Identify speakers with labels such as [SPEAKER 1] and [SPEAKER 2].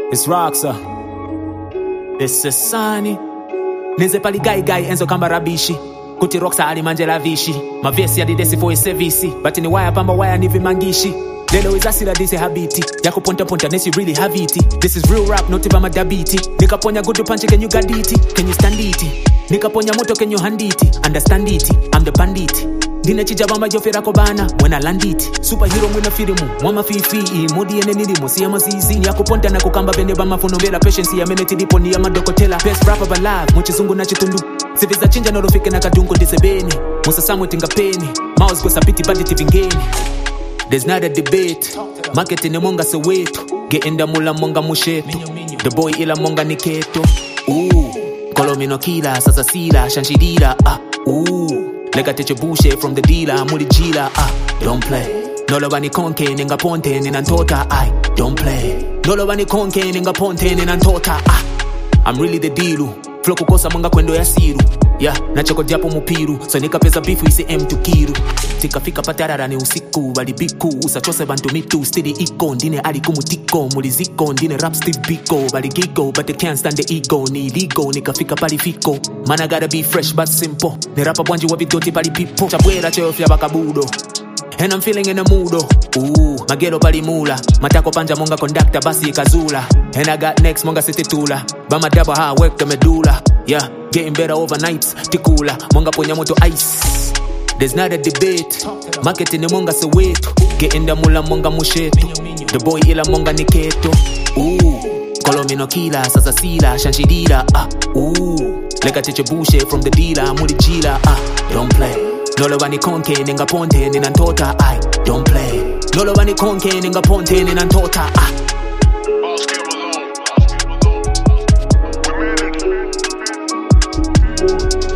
[SPEAKER 1] It's Roxa. This is Sunny. Nize pali gai enzo kamba rabishi. Kuti Roxa alimanje vishi. Mavesi ya didesi for service. But ni waya pamba waya ni vimangishi. Lelo izasira dise habiti. Yako ponta nesi you really have it. This is real rap, not ibama dabiti. Nikaponya good punch, can you got it? Can you stand it? Nikaponya moto, can you hand it? Understand it, I'm the bandit. Dine chijabamba jofera kobana when I land it. Superhero mwina firimu mwama fifi modi ene nilimu siya mazizi yako ponta na kukamba vende bama funombela patience ya meneti dipo ni ya madokotela. Best rapper alive muchizungu na chitundu siviza chinja norofike na kadungo disebeni musa samwe tinga peni mouse kwa sapiti budget vingeni. There's not a debate marketing monga soweto geenda mula monga musheto the boy ila monga niketo kolomino kila sasa sila shanshidira Lega teche bushe from the dealer, muli jila, don't play. Nolobani konke, ninga ponte, ninantota, don't play. Nolobani konke, ninga ponte, ninantota, I'm really the dealu. Flow kukosa mwanga kwendo ya siru. Yeah, nachoko japo mupiru. So nika pesa bifu isi M2 Tika fika patarara ni usiku, bali biku. Usachose bantu mitu, steady iko. Ndine ali kumutiko, muliziko. Ndine rap Steve Biko, bali gigo. But they can't stand the ego, ni illegal. Nika fika pali fiko. Man I gotta be fresh but simple. Ni rapa bwanji wa vidoti pali people. Chabwera cheofya bakabudo. And I'm feeling in the mood, magero pali mula. Matako panja monga conductor basi ikazula. And I got next monga city tula. Bama daba ha work the medulla. Yeah, getting better overnight. Tikula, monga ponya moto ice. There's not a debate. Marketing monga soweto. Getting the mula monga musheto. The boy ila monga niketo. Kolomino kila sasa sila shanshidira. Lega teche bushe from the dealer muli jila. Don't play. Nolobani konke ninga ponte ninantota don't play. Nolobani konke ninga ponte ninantota
[SPEAKER 2] We made it.